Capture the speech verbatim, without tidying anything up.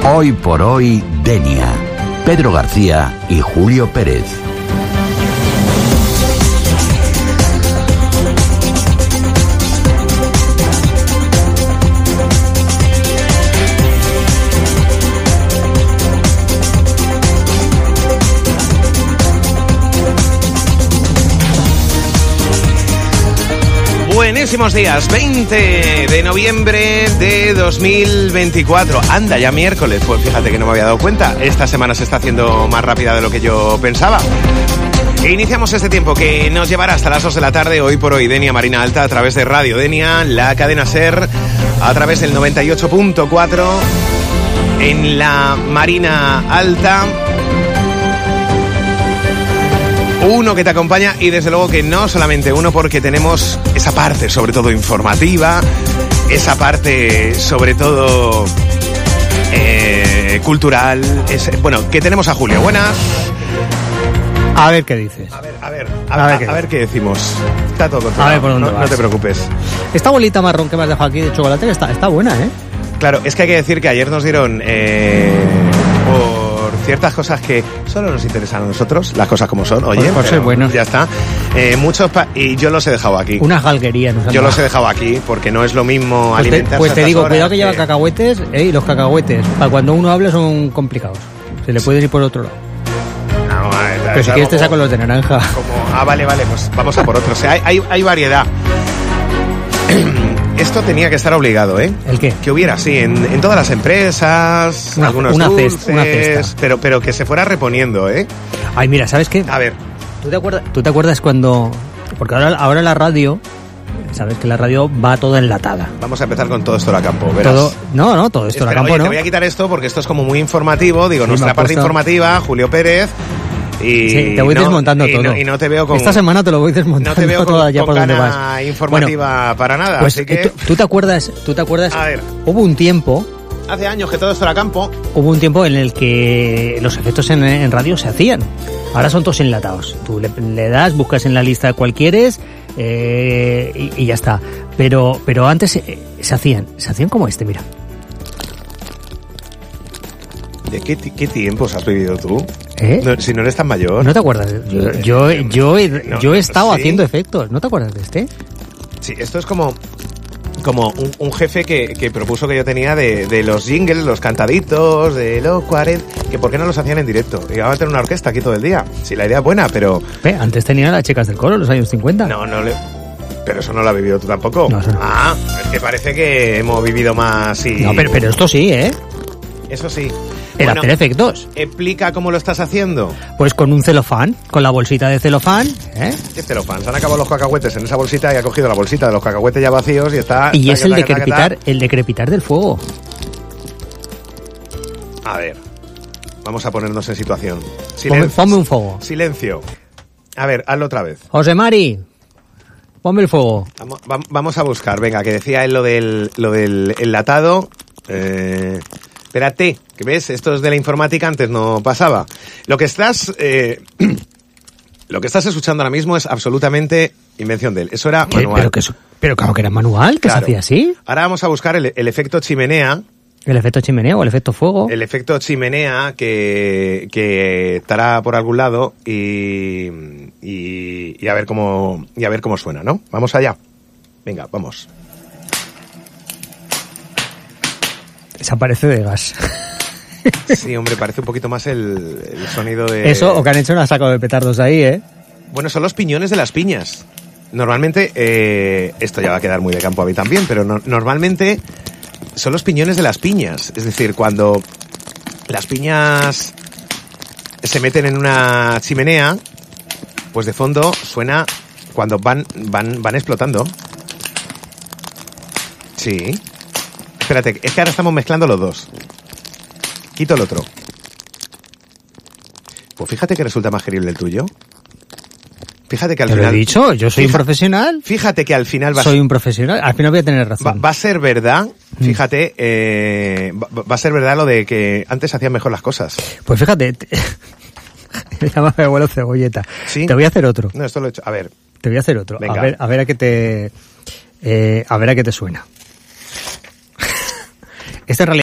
Hoy por hoy, Denia. Pedro García y Julio Pérez. Buenísimos días, veinte de noviembre de dos mil veinticuatro. Anda, ya miércoles, pues fíjate que no me había dado cuenta. Esta semana se está haciendo más rápida de lo que yo pensaba. E iniciamos este tiempo que nos llevará hasta las dos de la tarde, hoy por hoy, Denia Marina Alta, a través de Radio Denia, la cadena SER, a través del noventa y ocho punto cuatro, en la Marina Alta. Uno que te acompaña y desde luego que no solamente uno, porque tenemos esa parte sobre todo informativa, esa parte sobre todo eh, cultural, es, bueno, que tenemos a Julio. Buenas. A ver qué dices. A ver, a ver, a, a, ver, qué, a ver qué decimos. Está todo controlado. A ver por dónde no, vas. No te preocupes. Esta bolita marrón que me has dejado aquí de chocolate está, está buena, ¿eh? Claro, es que hay que decir que ayer nos dieron eh, por ciertas cosas que solo nos interesan a nosotros, las cosas como son, oye, por ser bueno. Ya está. Eh, muchos pa- y yo los he dejado aquí. Unas galguerías. Nos han yo dado. los he dejado aquí porque no es lo mismo pues alimentarse. Te, pues te digo, cuidado que, que lleva cacahuetes, ¿eh? Y los cacahuetes, para cuando uno habla son complicados. Se le pueden ir por otro lado. No, es, Pero si quieres te saco los de naranja. Como, ah, vale, vale, pues vamos a por otro. O sea, hay, hay, hay variedad. Esto tenía que estar obligado, ¿eh? ¿El qué? Que hubiera, sí, en, en todas las empresas, una, algunos una dulces, cesta, una cesta. Pero, pero que se fuera reponiendo, ¿eh? Ay, mira, ¿sabes qué? A ver. ¿Tú te acuerdas, tú te acuerdas cuando...? Porque ahora, ahora la radio, sabes que la radio va toda enlatada. Vamos a empezar con todo esto a campo, verás. Todo, no, no, todo esto a campo, oye, ¿no? te voy a quitar esto porque esto es como muy informativo, digo, Sí, nuestra parte puesto... informativa, Julio Pérez... Y sí, te voy no, desmontando y todo. No, y no te veo con... Esta semana te lo voy desmontando. No te veo con, toda ya con por donde cara vas. informativa bueno, para nada, pues, así que... ¿tú, ¿Tú te acuerdas? ¿Tú te acuerdas? A ver. Hubo un tiempo... Hace años que todo esto era campo. Hubo un tiempo en el que los efectos en, en radio se hacían. Ahora son todos enlatados. Tú le, le das, buscas en la lista cuál quieres eh, y, y ya está. Pero, pero antes eh, se hacían. Se hacían como este, mira. ¿De qué, qué tiempos has vivido tú? ¿Eh? No, si no eres tan mayor. ¿No te acuerdas? Yo, yo, yo, he, no, yo he estado ¿sí? haciendo efectos. ¿No te acuerdas de este? Sí, esto es como... Como un, un jefe que, que propuso que yo tenía de, de los jingles, los cantaditos, de los cuarenta... Que por qué no los hacían en directo. Y iban a tener una orquesta aquí todo el día. Sí, la idea es buena, pero... Ve, antes tenían las chicas del coro, los años cincuenta. No, no le... Pero eso no lo has vivido tú tampoco. No, eso no. Ah, es que parece que hemos vivido más y... No, pero, pero esto sí, ¿eh? Eso sí. El Bueno, hacer efectos. Explica cómo lo estás haciendo. Pues con un celofán, con la bolsita de celofán, ¿eh? ¿Qué celofán? Se han acabado los cacahuetes en esa bolsita y ha cogido la bolsita de los cacahuetes ya vacíos y está... Y taca, es el taca, decrepitar, taca, taca. el decrepitar del fuego. A ver, vamos a ponernos en situación. Ponme, ponme un fuego. Silencio. A ver, hazlo otra vez. José Mari, ponme el fuego. Vamos, vamos a buscar, venga, que decía él lo del, lo del enlatado. Eh... Espérate, que ves, esto es de la informática, antes no pasaba. Lo que estás, eh, lo que estás escuchando ahora mismo es absolutamente invención de él. Eso era manual. Pero, que, pero claro que era manual, que Claro. se hacía así. Ahora vamos a buscar el, el efecto chimenea. El efecto chimenea o el efecto fuego. El efecto chimenea que, que estará por algún lado y, y, y a ver cómo, y a ver cómo suena, ¿no? Vamos allá. Venga, vamos. Desaparece de gas. Sí, hombre, parece un poquito más el, el sonido de... Eso, o que han hecho una saco de petardos ahí, ¿eh? Bueno, son los piñones de las piñas. Normalmente, eh, esto ya va a quedar muy de campo a mí también, pero no, normalmente son los piñones de las piñas. Es decir, cuando las piñas se meten en una chimenea, pues de fondo suena cuando van, van, van explotando. Sí. Espérate, es que ahora estamos mezclando los dos. Quito el otro. Pues fíjate que resulta más querible el tuyo. Fíjate que al Te final... lo he dicho, yo soy Fija- un profesional. Fíjate que al final va, Soy un profesional. Al final voy a tener razón. va, va a ser verdad, fíjate, eh, va, va a ser verdad lo de que antes hacían mejor las cosas. Pues fíjate, te... me llama mi abuelo cebolleta. ¿Sí? Te voy a hacer otro. No, esto lo he hecho. A ver, Te voy a hacer otro. Venga. A ver, a ver a qué te, eh, a ver a qué te suena. Este en realidad